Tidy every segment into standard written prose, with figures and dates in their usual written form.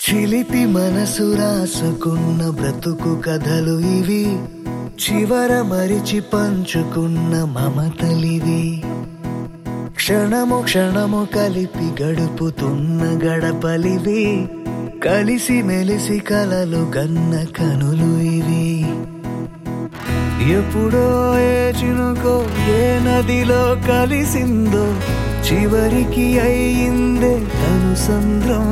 చిలిపి మనసు రాసుకున్న బ్రతుకు కథలు ఇవి, చివర మరిచి పంచుకున్న మమతలివి. క్షణము క్షణము కలిపి గడుపుతున్న గడపలివి, కలిసి మెలిసి కలలు గన్న కనులు ఇవి. ఎప్పుడో ఏ చినుకో ఏ నదిలో కలిసిందో, చివరికి అయిందే తను సంద్రం.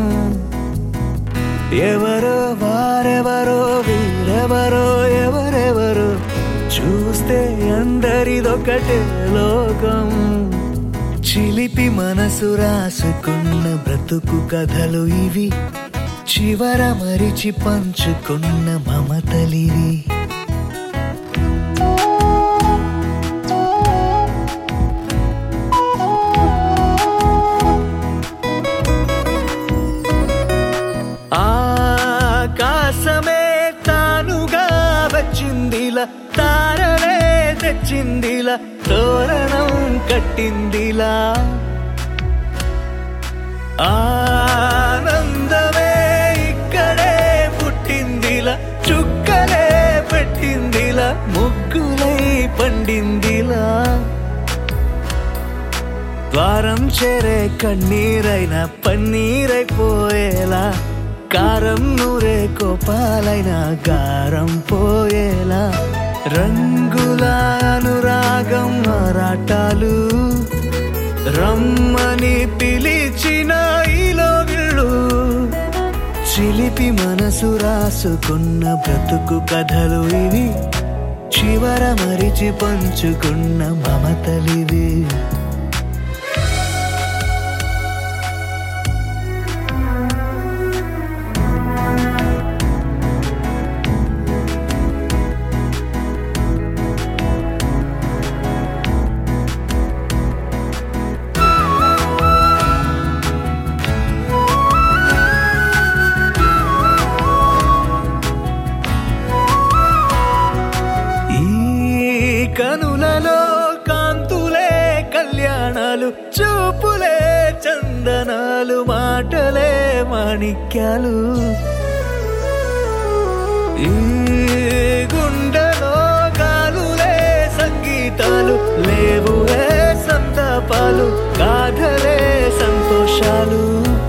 ఎవరో వారెవరో వీరెవరో ఎవరెవరో, చూస్తే అందరిదొకటే లోకం. చిలిపి మనసు రాసుకున్న బ్రతుకు కథలు ఇవి, చివర మరిచి పంచుకున్న మమతలివి. ఆకాశమే తానుగా వచ్చిందిలా, తారలే తెచ్చిందిలా, తోరణం కట్టిందిలా. ఆనందమే ఇక్కడే పుట్టిందిలా, చుక్కలే పెట్టిందిలా, ముగ్గులై పండిందిలా. ద్వారం చేరే కన్నీరైన పన్నీరైపోయేలా, కారం నూరే కోపాలైన గారం పోయేలా. రంగుల అనురాగం ఆరాటాలు, రమ్మని పిలిచిన ఈలోగిళ్ళు. చిలిపి మనసు రాసుకున్న బ్రతుకు కథలు ఇవి, చివర మరిచి పంచుకున్న మమతలివి. కనులలో కాంతులే కళ్యాణాలు, చూపులే చందనాలు, మాటలే మాణిక్యాలు. ఈ గుండెలో గాలులే సంగీతాలు, లేవులే సంతాపాలు, గాథలే సంతోషాలు.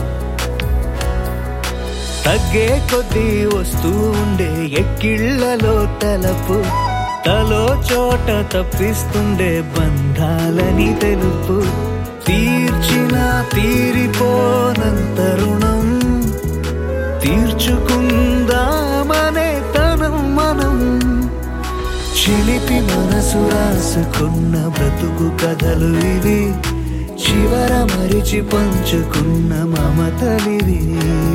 తగ్గే కొద్దీ వస్తూ ఉండే ఎక్కిళ్లలో తలపు, తలో చోట తప్పిస్తుండే బంధాలని తెలుపు. తీర్చిన తీరిపోనంత రుణం, తీర్చుకుందామనే తనం మనం. చిలిపి మనసు రాసుకున్న బ్రతుకు కథలు ఇవి, చివర మరిచి పంచుకున్న మమతలివి.